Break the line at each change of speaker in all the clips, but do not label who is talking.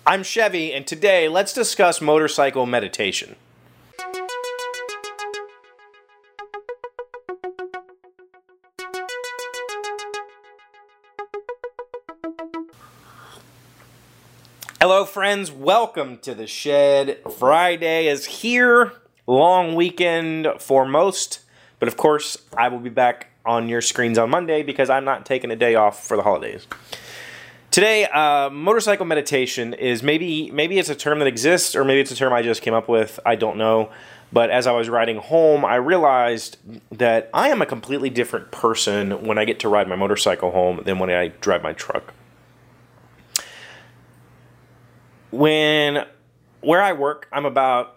I'm Chevy, and today let's discuss motorcycle meditation. Hello friends, welcome to the shed. Friday is here, long weekend for most, but of course I will be back on your screens on Monday because I'm not taking a day off for the holidays. Today, motorcycle meditation is maybe it's a term that exists, or maybe it's a term I just came up with, I don't know. But as I was riding home, I realized that I am a completely different person when I get to ride my motorcycle home than when I drive my truck. Where I work, I'm about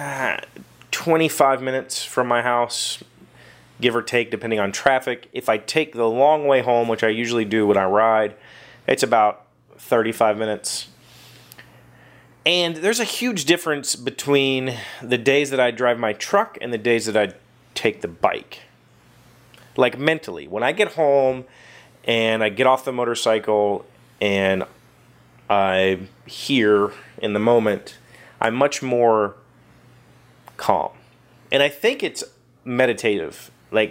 25 minutes from my house, give or take, depending on traffic. If I take the long way home, which I usually do when I ride, it's about 35 minutes. And there's a huge difference between the days that I drive my truck and the days that I take the bike. Like mentally, when I get home and I get off the motorcycle and I'm here in the moment, I'm much more calm. And I think it's meditative. Like,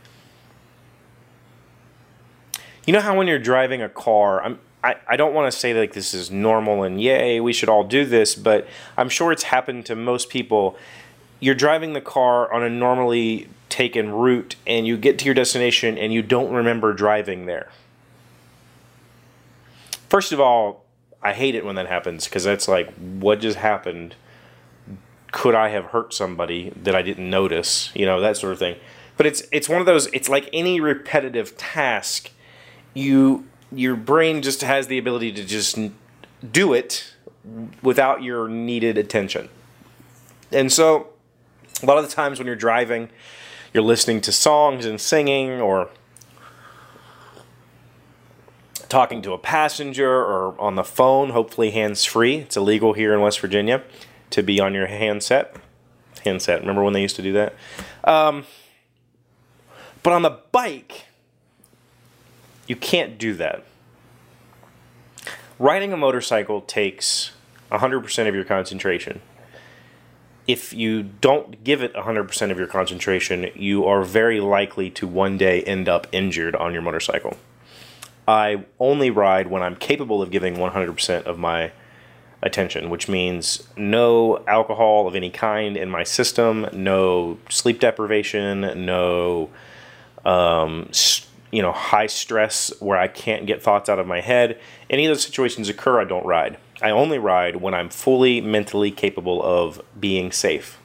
you know how when you're driving a car, I don't want to say like this is normal and yay, we should all do this, but I'm sure it's happened to most people. You're driving the car on a normally taken route and you get to your destination and you don't remember driving there. First of all, I hate it when that happens because that's like, what just happened? Could I have hurt somebody that I didn't notice? You know, that sort of thing. But it's one of those, it's like any repetitive task. Your brain just has the ability to just do it without your needed attention. And so a lot of the times when you're driving, you're listening to songs and singing or talking to a passenger or on the phone, hopefully hands-free. It's illegal here in West Virginia to be on your handset. Remember when they used to do that? But on the bike, you can't do that. Riding a motorcycle takes 100% of your concentration. If you don't give it 100% of your concentration, you are very likely to one day end up injured on your motorcycle. I only ride when I'm capable of giving 100% of my attention, which means no alcohol of any kind in my system, no sleep deprivation, no high stress where I can't get thoughts out of my head. Any of those situations occur, I don't ride. I only ride when I'm fully mentally capable of being safe.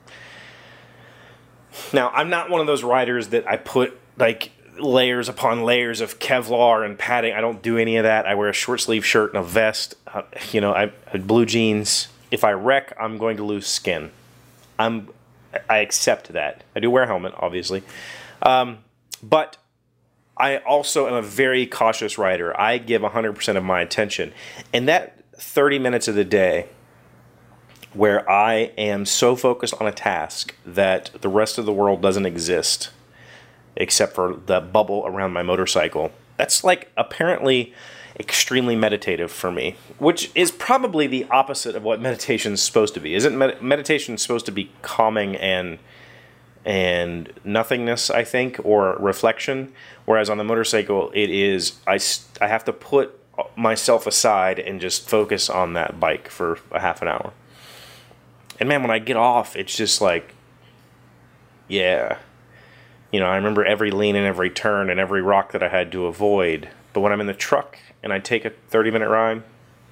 Now, I'm not one of those riders that I put like layers upon layers of Kevlar and padding. I don't do any of that. I wear a short sleeve shirt and a vest. I blue jeans. If I wreck, I'm going to lose skin. I accept that. I do wear a helmet, obviously. But I also am a very cautious rider. I give 100% of my attention. And that 30 minutes of the day where I am so focused on a task that the rest of the world doesn't exist except for the bubble around my motorcycle, that's like apparently extremely meditative for me, which is probably the opposite of what meditation is supposed to be. Isn't meditation supposed to be calming and nothingness, I think, or reflection? Whereas on the motorcycle, it is, I have to put myself aside and just focus on that bike for a half an hour. And man, when I get off, it's just like, yeah. I remember every lean and every turn and every rock that I had to avoid. But when I'm in the truck and I take a 30-minute ride,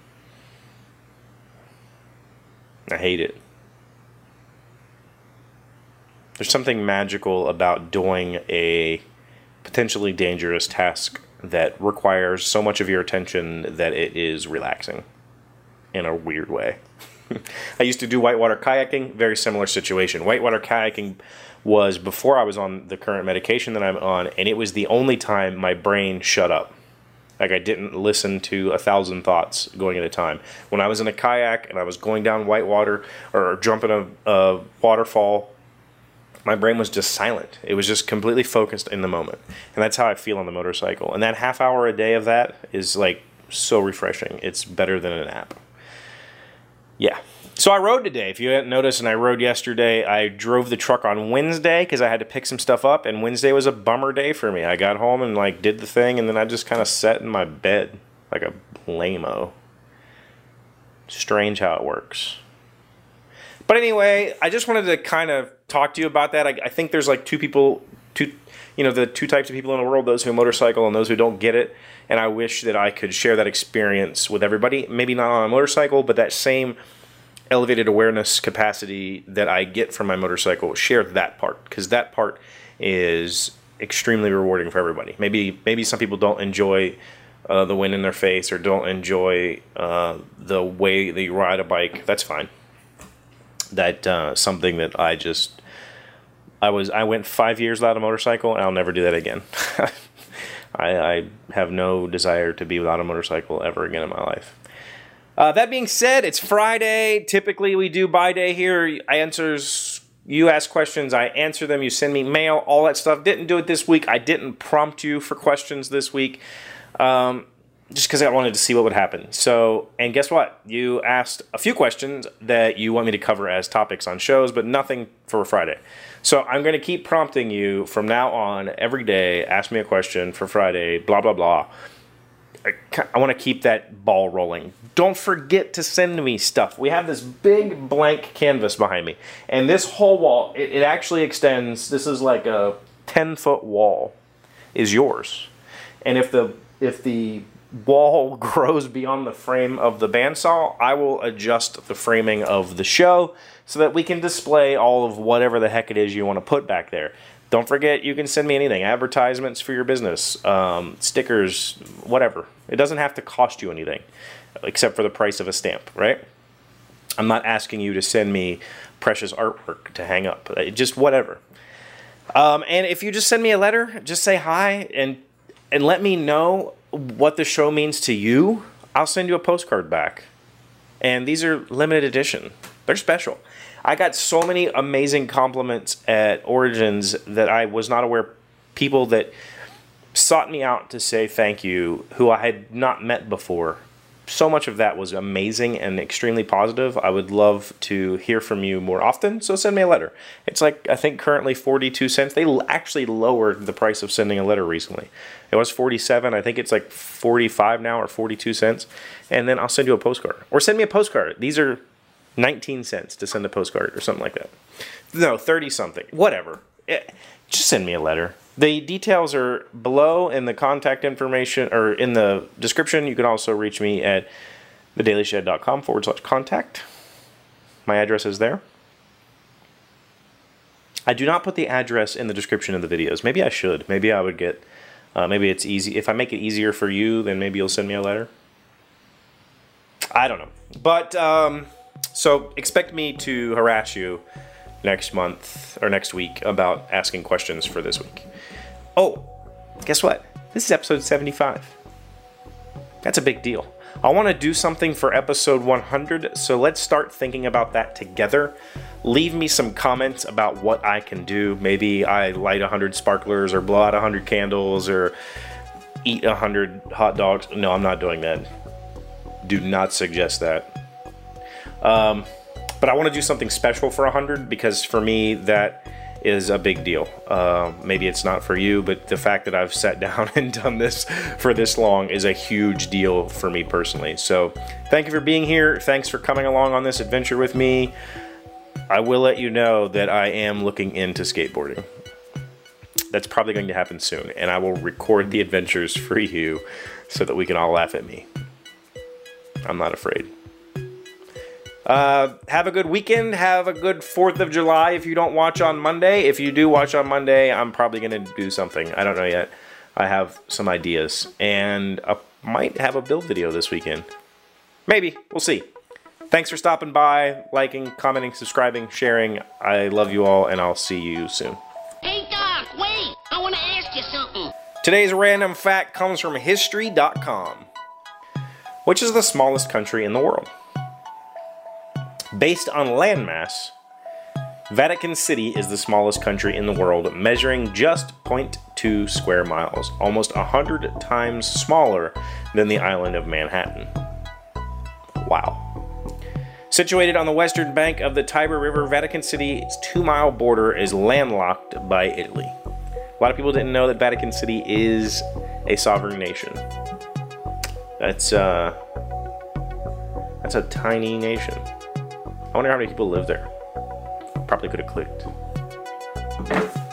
I hate it. There's something magical about doing a potentially dangerous task that requires so much of your attention that it is relaxing in a weird way. I used to do whitewater kayaking, very similar situation. Whitewater kayaking was before I was on the current medication that I'm on, and it was the only time my brain shut up. Like I didn't listen to 1,000 thoughts going at a time. When I was in a kayak and I was going down whitewater or jumping a waterfall, my brain was just silent. It was just completely focused in the moment. And that's how I feel on the motorcycle. And that half hour a day of that is like so refreshing. It's better than a nap. Yeah. So I rode today. If you hadn't noticed, and I rode yesterday, I drove the truck on Wednesday because I had to pick some stuff up, and Wednesday was a bummer day for me. I got home and like did the thing, and then I just kind of sat in my bed like a lame-o. Strange how it works. But anyway, I just wanted to kind of talk to you about that. I think there's like the two types of people in the world, those who motorcycle and those who don't get it. And I wish that I could share that experience with everybody. Maybe not on a motorcycle, but that same elevated awareness capacity that I get from my motorcycle, share that part. Because that part is extremely rewarding for everybody. Maybe some people don't enjoy the wind in their face or don't enjoy the way they ride a bike. That's fine. That's something that I went 5 years without a motorcycle, and I'll never do that again. I have no desire to be without a motorcycle ever again in my life. That being said, it's Friday. Typically, we do Buy Day here. You ask questions, I answer them. You send me mail, all that stuff. Didn't do it this week. I didn't prompt you for questions this week. Just because I wanted to see what would happen. So, and guess what? You asked a few questions that you want me to cover as topics on shows, but nothing for Friday. So I'm going to keep prompting you from now on every day. Ask me a question for Friday, blah, blah, blah. I want to keep that ball rolling. Don't forget to send me stuff. We have this big blank canvas behind me. And this whole wall, it actually extends. This is like a 10-foot wall is yours. And if the wall grows beyond the frame of the bandsaw, I will adjust the framing of the show so that we can display all of whatever the heck it is you want to put back there. Don't forget, you can send me anything. Advertisements for your business, stickers, whatever. It doesn't have to cost you anything, except for the price of a stamp, right? I'm not asking you to send me precious artwork to hang up. Just whatever. And if you just send me a letter, just say hi and let me know what the show means to you. I'll send you a postcard back. And these are limited edition. They're special. I got so many amazing compliments at Origins that I was not aware. People that sought me out to say thank you, who I had not met before. So much of that was amazing and extremely positive. I would love to hear from you more often, so send me a letter. It's like, I think currently 42 cents. They actually lowered the price of sending a letter recently. It was 47. I think it's like 45 now or 42 cents. And then I'll send you a postcard. Or send me a postcard. These are 19 cents to send a postcard or something like that. No, 30 something. Whatever. Just send me a letter. The details are below in the contact information or in the description. You can also reach me at thedailyshed.com/contact. My address is there. I do not put the address in the description of the videos. Maybe I should. Maybe I would get, maybe it's easy. If I make it easier for you, then maybe you'll send me a letter. I don't know. But, so expect me to harass you next month or next week about asking questions for this week. Oh, guess what? This is episode 75. That's a big deal. I want to do something for episode 100, so let's start thinking about that together. Leave me some comments about what I can do. Maybe I light 100 sparklers or blow out 100 candles or eat 100 hot dogs. No, I'm not doing that. Do not suggest that. But I want to do something special for 100 because for me that is a big deal. Maybe it's not for you, but the fact that I've sat down and done this for this long is a huge deal for me personally. So thank you for being here. Thanks for coming along on this adventure with me. I will let you know that I am looking into skateboarding. That's probably going to happen soon, and I will record the adventures for you so that we can all laugh at me. I'm not afraid. Have a good weekend. Have a good 4th of July if you don't watch on Monday. If you do watch on Monday, I'm probably going to do something. I don't know yet. I have some ideas. And I might have a build video this weekend. Maybe. We'll see. Thanks for stopping by, liking, commenting, subscribing, sharing. I love you all, and I'll see you soon.
Hey, Doc, wait! I want to ask you something.
Today's random fact comes from History.com. Which is the smallest country in the world? Based on landmass, Vatican City is the smallest country in the world, measuring just 0.2 square miles, almost 100 times smaller than the island of Manhattan. Wow. Situated on the western bank of the Tiber River, Vatican City's 2-mile border is landlocked by Italy. A lot of people didn't know that Vatican City is a sovereign nation. That's a tiny nation. I wonder how many people live there. Probably could have clicked.